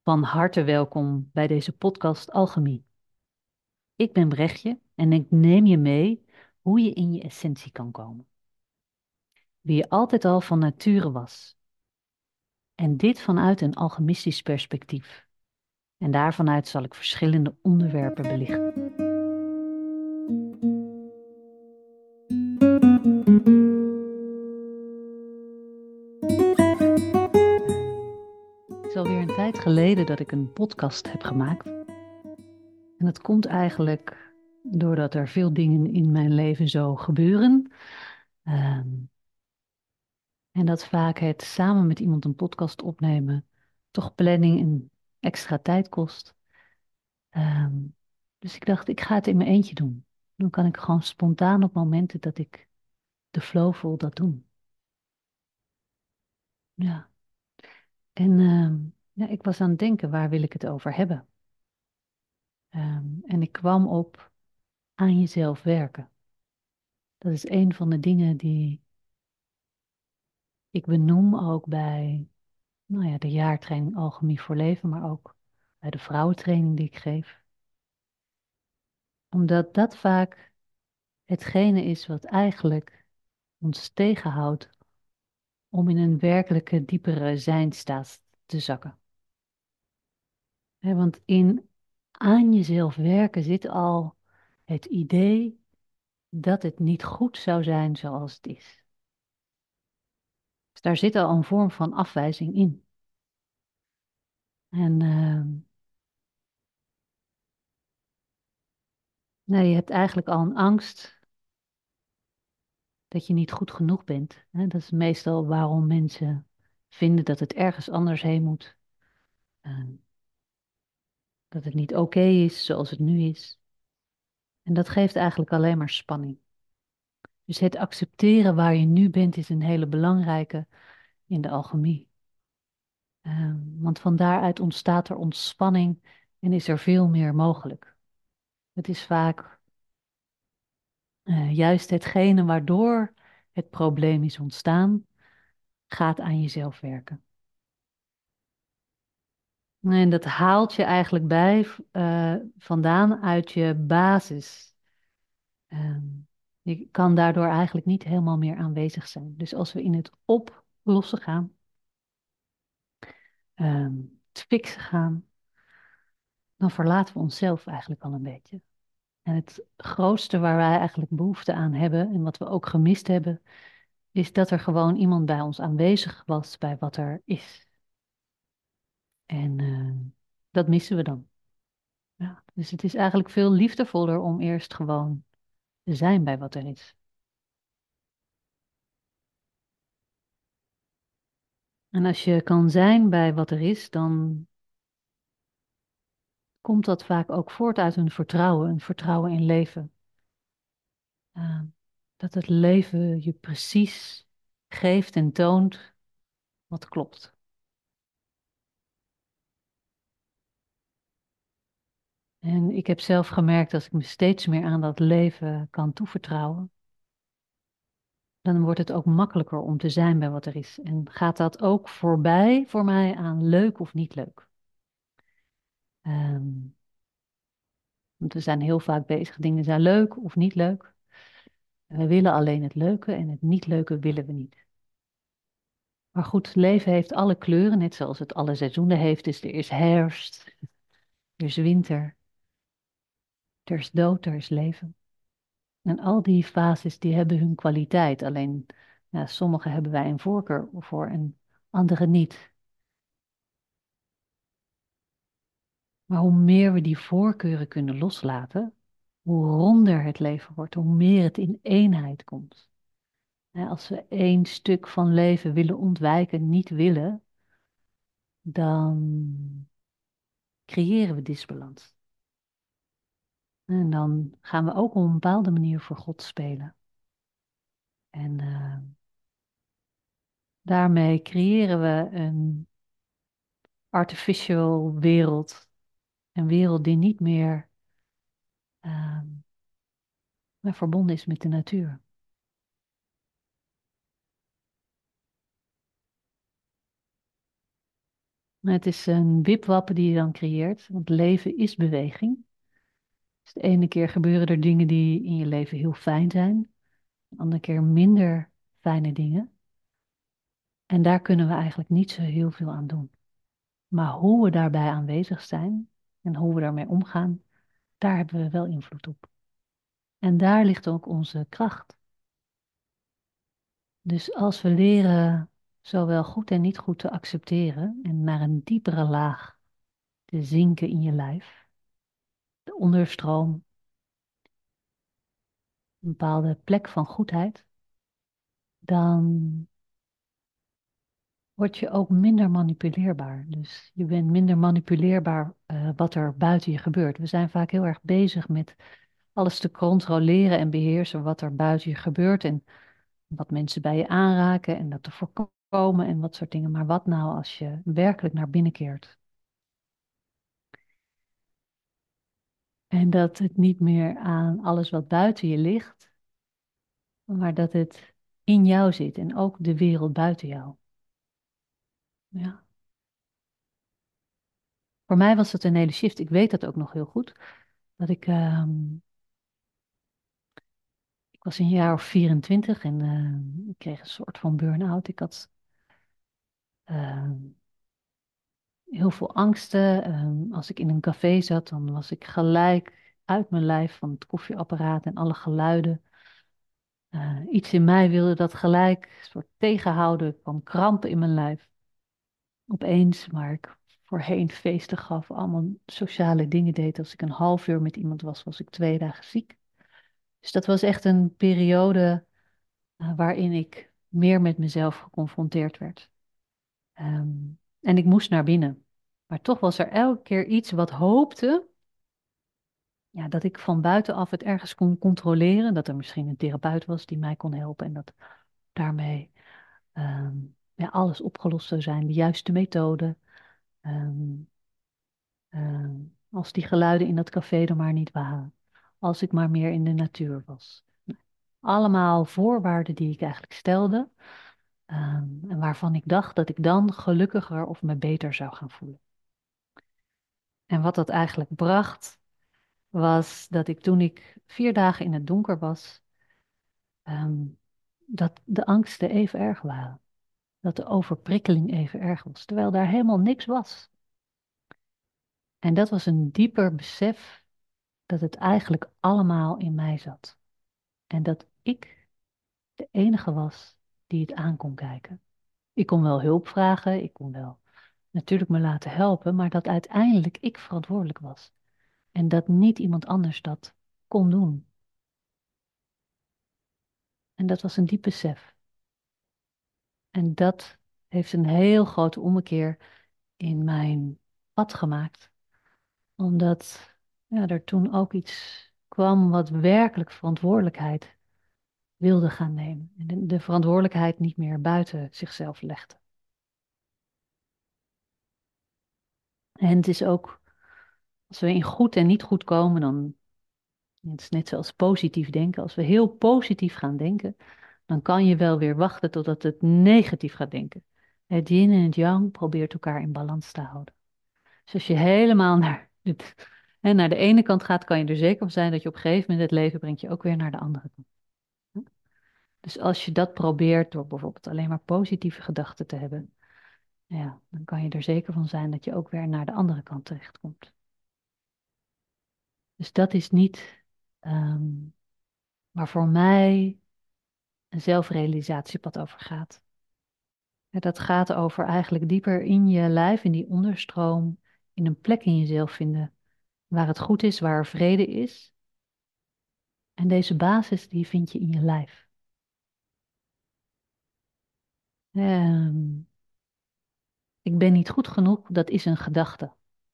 Van harte welkom bij deze podcast Alchemie. Ik ben Brechtje en ik neem je mee hoe je in je essentie kan komen. Wie je altijd al van nature was. En dit vanuit een alchemistisch perspectief. En daarvanuit zal ik verschillende onderwerpen belichten. Het is alweer een tijd geleden dat ik een podcast heb gemaakt. En dat komt eigenlijk doordat er veel dingen in mijn leven zo gebeuren. Ehm, En dat vaak het samen met iemand een podcast opnemen toch planning en extra tijd kost. Ehm, dus ik dacht, ik ga het in mijn eentje doen. Dan kan ik gewoon spontaan op momenten dat ik de flow voel dat doen. Ja. En ja, ik was aan het denken, waar wil ik het over hebben? En ik kwam op aan jezelf werken. Dat is een van de dingen die ik benoem ook bij nou ja, de jaartraining Alchemie voor Leven, maar ook bij de vrouwentraining die ik geef. Omdat dat vaak hetgene is wat eigenlijk ons tegenhoudt om in een werkelijke diepere zijnstaat te zakken. Want in aan jezelf werken zit al het idee dat het niet goed zou zijn zoals het is. Dus daar zit al een vorm van afwijzing in. En nou, je hebt eigenlijk al een angst dat je niet goed genoeg bent. Dat is meestal waarom mensen vinden dat het ergens anders heen moet. Ehm, Dat het niet oké is zoals het nu is. En dat geeft eigenlijk alleen maar spanning. Dus het accepteren waar je nu bent is een hele belangrijke in de alchemie. Want van daaruit ontstaat er ontspanning en is er veel meer mogelijk. Het is vaak juist hetgene waardoor het probleem is ontstaan, gaat aan jezelf werken. En dat haalt je eigenlijk vandaan uit je basis. Ehm, Je kan daardoor eigenlijk niet helemaal meer aanwezig zijn. Dus als we in het oplossen gaan, het fixen gaan, dan verlaten we onszelf eigenlijk al een beetje. En het grootste waar wij eigenlijk behoefte aan hebben en wat we ook gemist hebben, is dat er gewoon iemand bij ons aanwezig was bij wat er is. En dat missen we dan. Ja, dus het is eigenlijk veel liefdevoller om eerst gewoon te zijn bij wat er is. En als je kan zijn bij wat er is, dan komt dat vaak ook voort uit een vertrouwen in leven. Uh, dat het leven je precies geeft en toont wat klopt. En ik heb zelf gemerkt, als ik me steeds meer aan dat leven kan toevertrouwen, dan wordt het ook makkelijker om te zijn bij wat er is. En gaat dat ook voorbij voor mij aan leuk of niet leuk. Um, Want we zijn heel vaak bezig, dingen zijn leuk of niet leuk. En we willen alleen het leuke en het niet leuke willen we niet. Maar goed, het leven heeft alle kleuren, net zoals het alle seizoenen heeft. Dus er is herfst, er is winter, er is dood, er is leven. En al die fases die hebben hun kwaliteit. Alleen ja, sommige hebben wij een voorkeur voor en andere niet. Maar hoe meer we die voorkeuren kunnen loslaten, hoe ronder het leven wordt, hoe meer het in eenheid komt. Als we één stuk van leven willen ontwijken, niet willen, dan creëren we disbalans. En dan gaan we ook op een bepaalde manier voor God spelen. En daarmee creëren we een artificial wereld. Een wereld die niet meer ehm, verbonden is met de natuur. Het is een wipwappen die je dan creëert, want leven is beweging. Dus de ene keer gebeuren er dingen die in je leven heel fijn zijn, de andere keer minder fijne dingen. En daar kunnen we eigenlijk niet zo heel veel aan doen. Maar hoe we daarbij aanwezig zijn en hoe we daarmee omgaan, daar hebben we wel invloed op. En daar ligt ook onze kracht. Dus als we leren zowel goed en niet goed te accepteren en naar een diepere laag te zinken in je lijf, de onderstroom, een bepaalde plek van goedheid, dan word je ook minder manipuleerbaar. Dus je bent minder manipuleerbaar wat er buiten je gebeurt. We zijn vaak heel erg bezig met alles te controleren en beheersen wat er buiten je gebeurt en wat mensen bij je aanraken en dat te voorkomen en wat soort dingen. Maar wat nou als je werkelijk naar binnen keert? En dat het niet meer aan alles wat buiten je ligt, maar dat het in jou zit en ook de wereld buiten jou. Ja. Voor mij was het een hele shift. Ik weet dat ook nog heel goed. Dat ik was een jaar of 24 en ik kreeg een soort van burn-out. Ik had ehm, heel veel angsten. Als ik in een café zat, dan was ik gelijk uit mijn lijf van het koffieapparaat en alle geluiden. Iets in mij wilde dat gelijk een soort tegenhouden. Ik kwam krampen in mijn lijf. Opeens, waar ik voorheen feesten gaf, allemaal sociale dingen deed. Als ik een half uur met iemand was, was ik 2 dagen ziek. Dus dat was echt een periode waarin ik meer met mezelf geconfronteerd werd. Ehm, en ik moest naar binnen. Maar toch was er elke keer iets wat hoopte, ja, dat ik van buitenaf het ergens kon controleren. Dat er misschien een therapeut was die mij kon helpen en dat daarmee ehm, ja, alles opgelost zou zijn. De juiste methode. Ehm, ehm, als die geluiden in dat café er maar niet waren. Als ik maar meer in de natuur was. Allemaal voorwaarden die ik eigenlijk stelde. En waarvan ik dacht dat ik dan gelukkiger of me beter zou gaan voelen. En wat dat eigenlijk bracht, was dat ik toen ik 4 dagen in het donker was, ehm, dat de angsten even erg waren. Dat de overprikkeling even erg was, terwijl daar helemaal niks was. En dat was een dieper besef dat het eigenlijk allemaal in mij zat. En dat ik de enige was die het aan kon kijken. Ik kon wel hulp vragen, ik kon wel natuurlijk me laten helpen, maar dat uiteindelijk ik verantwoordelijk was. En dat niet iemand anders dat kon doen. En dat was een diep besef. En dat heeft een heel grote ommekeer in mijn pad gemaakt. Omdat ja, er toen ook iets kwam wat werkelijk verantwoordelijkheid wilde gaan nemen. En de verantwoordelijkheid niet meer buiten zichzelf legde. En het is ook, als we in goed en niet goed komen, dan het is net zoals positief denken. Als we heel positief gaan denken, dan kan je wel weer wachten totdat het negatief gaat denken. Het yin en het yang probeert elkaar in balans te houden. Dus als je helemaal naar de ene kant gaat, kan je er zeker van zijn dat je op een gegeven moment het leven brengt je ook weer naar de andere kant. Dus als je dat probeert door bijvoorbeeld alleen maar positieve gedachten te hebben, ja, dan kan je er zeker van zijn dat je ook weer naar de andere kant terechtkomt. Dus dat is niet ehm, waar voor mij een zelfrealisatiepad over gaat. Ja, dat gaat over eigenlijk dieper in je lijf, in die onderstroom, in een plek in jezelf vinden waar het goed is, waar er vrede is. En deze basis die vind je in je lijf. Ehm, ik ben niet goed genoeg, dat is een gedachte.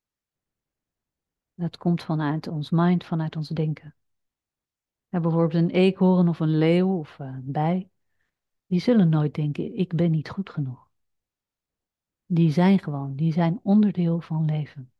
Dat komt vanuit ons mind, vanuit ons denken. Ja, bijvoorbeeld een eekhoorn of een leeuw of een bij, die zullen nooit denken, ik ben niet goed genoeg. Die zijn gewoon, die zijn onderdeel van leven.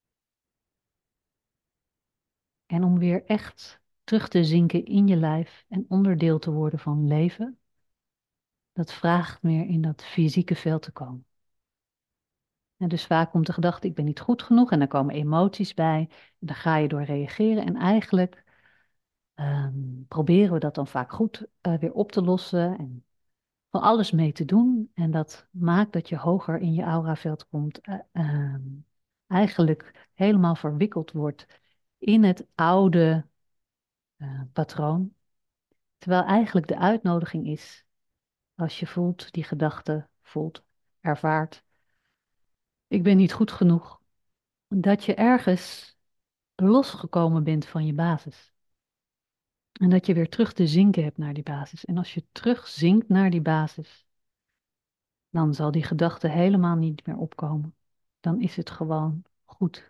En om weer echt terug te zinken in je lijf en onderdeel te worden van leven, dat vraagt meer in dat fysieke veld te komen. En dus vaak komt de gedachte, ik ben niet goed genoeg en dan komen emoties bij. En daar ga je door reageren en eigenlijk proberen we dat dan vaak goed weer op te lossen en van alles mee te doen. En dat maakt dat je hoger in je auraveld komt. Eigenlijk helemaal verwikkeld wordt in het oude patroon. Terwijl eigenlijk de uitnodiging is, als je voelt, die gedachte voelt, ervaart, ik ben niet goed genoeg, dat je ergens losgekomen bent van je basis. En dat je weer terug te zinken hebt naar die basis. En als je terugzinkt naar die basis, dan zal die gedachte helemaal niet meer opkomen. Dan is het gewoon goed.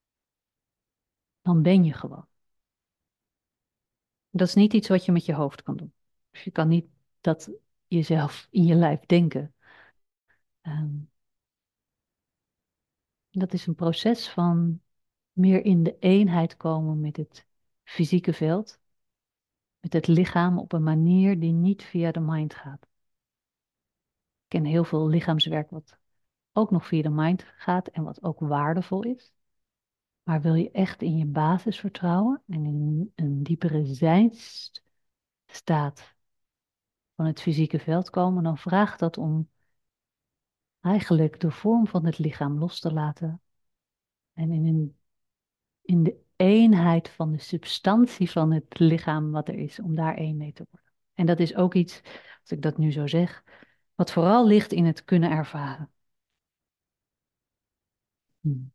Dan ben je gewoon. Dat is niet iets wat je met je hoofd kan doen. Dus je kan niet dat jezelf in je lijf denken. Ehm, dat is een proces van meer in de eenheid komen met het fysieke veld, met het lichaam op een manier die niet via de mind gaat. Ik ken heel veel lichaamswerk wat ook nog via de mind gaat en wat ook waardevol is. Maar wil je echt in je basis vertrouwen en in een diepere zijnstaat van het fysieke veld komen, dan vraagt dat om eigenlijk de vorm van het lichaam los te laten en in de eenheid van de substantie van het lichaam wat er is, om daar één mee te worden. En dat is ook iets, als ik dat nu zo zeg, wat vooral ligt in het kunnen ervaren. Hmm.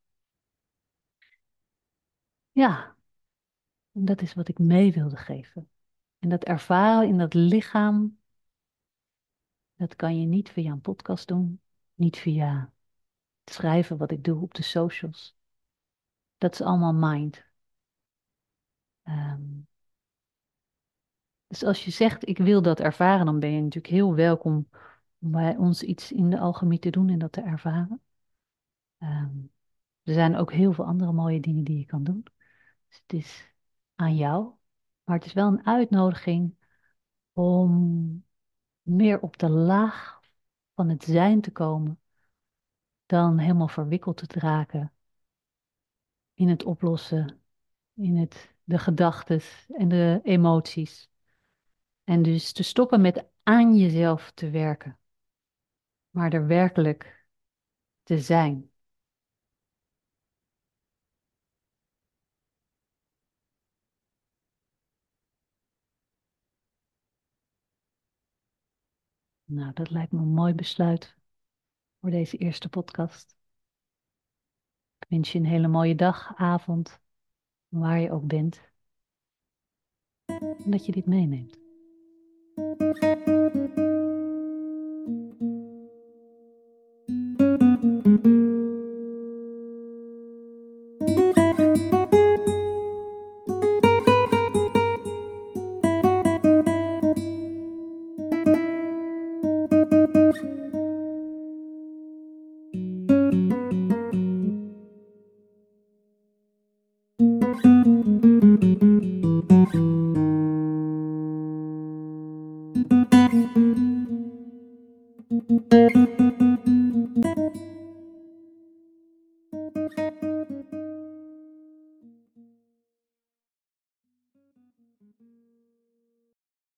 Ja, en dat is wat ik mee wilde geven. En dat ervaren in dat lichaam, dat kan je niet via een podcast doen, niet via het schrijven wat ik doe op de socials. Dat is allemaal mind. Ehm, dus als je zegt, ik wil dat ervaren, dan ben je natuurlijk heel welkom om bij ons iets in de alchemie te doen en dat te ervaren. Ehm, er zijn ook heel veel andere mooie dingen die je kan doen. Dus het is aan jou. Maar het is wel een uitnodiging om meer op de laag van het zijn te komen dan helemaal verwikkeld te raken in het oplossen, in de gedachtes en de emoties. En dus te stoppen met aan jezelf te werken, maar er werkelijk te zijn. Nou, dat lijkt me een mooi besluit voor deze eerste podcast. Ik wens je een hele mooie dag, avond, waar je ook bent. En dat je dit meeneemt.